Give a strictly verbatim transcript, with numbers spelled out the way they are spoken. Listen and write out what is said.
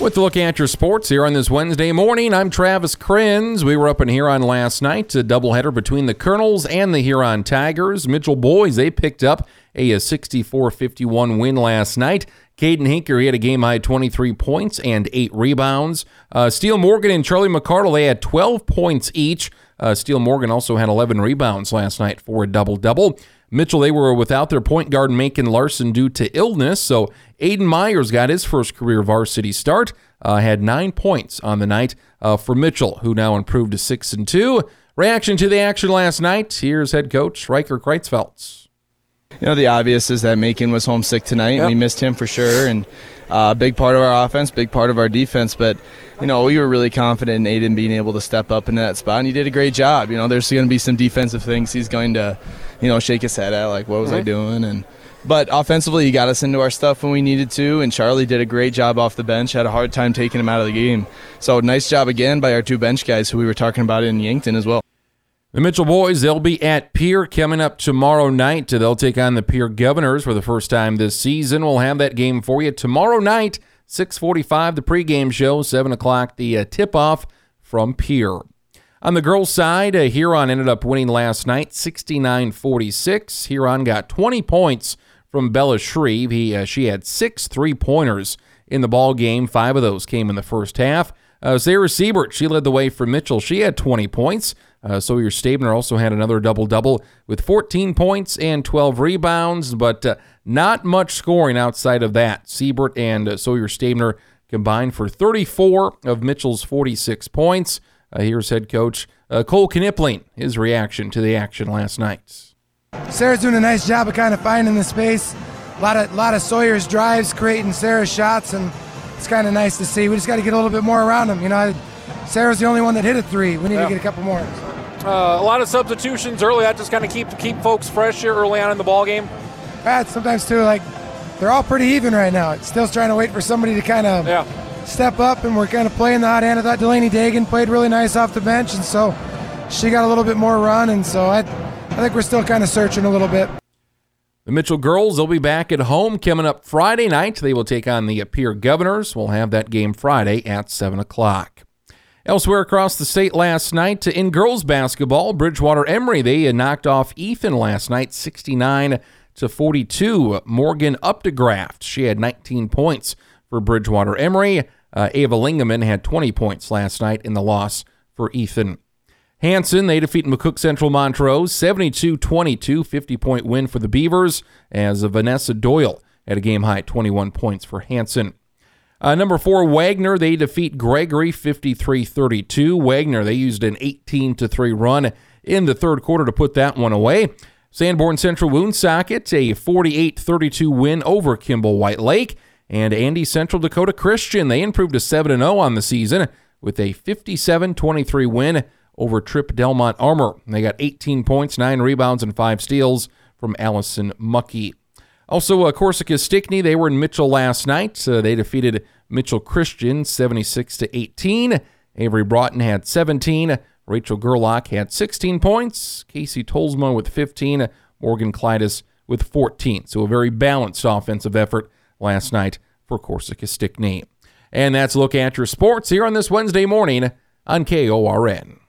With a look at your sports here on this Wednesday morning, I'm Travis Krenz. We were up in Huron last night, a doubleheader between the Colonels and the Huron Tigers. Mitchell boys, they picked up a sixty-four fifty-one win last night. Caden Hinker, he had a game-high twenty-three points and eight rebounds. Uh, Steele Morgan and Charlie McCardle, they had twelve points each. Uh, Steele Morgan also had eleven rebounds last night for a double-double. Mitchell, they were without their point guard Macon Larson due to illness, so Aiden Myers got his first career varsity start, uh, had nine points on the night uh, for Mitchell, who now improved to six and two. Reaction to the action last night, here's head coach Riker Kreitzfeldt. You know, the obvious is that Macon was homesick tonight, Yep. and we missed him for sure, and a uh, big part of our offense, big part of our defense, but, you know, we were really confident in Aiden being able to step up into that spot, and he did a great job. You know, there's going to be some defensive things he's going to, you know, shake his head at, like, what was Right. I doing? And But offensively, he got us into our stuff when we needed to, and Charlie did a great job off the bench, had a hard time taking him out of the game. So nice job again by our two bench guys who we were talking about in Yankton as well. The Mitchell boys, they'll be at Pierre coming up tomorrow night. They'll take on the Pierre Governors for the first time this season. We'll have that game for you tomorrow night, six forty-five, the pregame show, seven o'clock, the uh, tip-off from Pierre. On the girls' side, uh, Huron ended up winning last night, sixty-nine forty-six. Huron got twenty points from Bella Shreve. He, uh, she had six three-pointers in the ball game. Five of those came in the first half. Uh, Sarah Siebert, she led the way for Mitchell. She had twenty points. Uh, Sawyer Stabner also had another double-double with fourteen points and twelve rebounds, but uh, not much scoring outside of that. Siebert and uh, Sawyer Stabner combined for thirty-four of Mitchell's forty-six points. Uh, here's head coach uh, Cole Knipling, his reaction to the action last night. Sarah's doing a nice job of kind of finding the space. A lot of, lot of Sawyer's drives creating Sarah's shots, and it's kind of nice to see. We just got to get a little bit more around them. You know, Sarah's the only one that hit a three. We need Yeah. to get a couple more. Uh, a lot of substitutions early. That just kind of keep keep folks fresh here early on in the ball game. Yeah, sometimes too, like they're all pretty even right now. It's still trying to wait for somebody to kind of Yeah. step up, and we're kind of playing the hot hand. I thought Delaney Dagan played really nice off the bench, and so she got a little bit more run, and so I, I think we're still kind of searching a little bit. The Mitchell girls, they'll be back at home coming up Friday night. They will take on the Pierre Governors. We'll have that game Friday at seven o'clock. Elsewhere across the state last night, in girls basketball, Bridgewater Emory, they knocked off Ethan last night, sixty-nine to forty-two. Morgan Updegraft, she had nineteen points for Bridgewater Emory. Uh, Ava Lingaman had twenty points last night in the loss for Ethan. Hanson, they defeat McCook Central Montrose, seventy-two twenty-two, fifty-point win for the Beavers, as Vanessa Doyle had a game-high twenty-one points for Hanson. Uh, number four, Wagner, they defeat Gregory fifty-three thirty-two. Wagner, they used an eighteen to three run in the third quarter to put that one away. Sanborn Central Woonsocket, a forty-eight thirty-two win over Kimball White Lake. And Andy Central Dakota Christian, they improved to seven and oh on the season with a fifty-seven twenty-three win over Tripp Delmont Armor. They got eighteen points, nine rebounds, and five steals from Allison Muckey. Also, uh, Corsica Stickney, they were in Mitchell last night. Uh, they defeated Mitchell Christian seventy-six to eighteen. Avery Broughton had seventeen. Rachel Gerlach had sixteen points. Casey Tolsma with fifteen. Morgan Clytus with fourteen. So a very balanced offensive effort last night for Corsica Stickney. And that's a look at your sports here on this Wednesday morning on K O R N.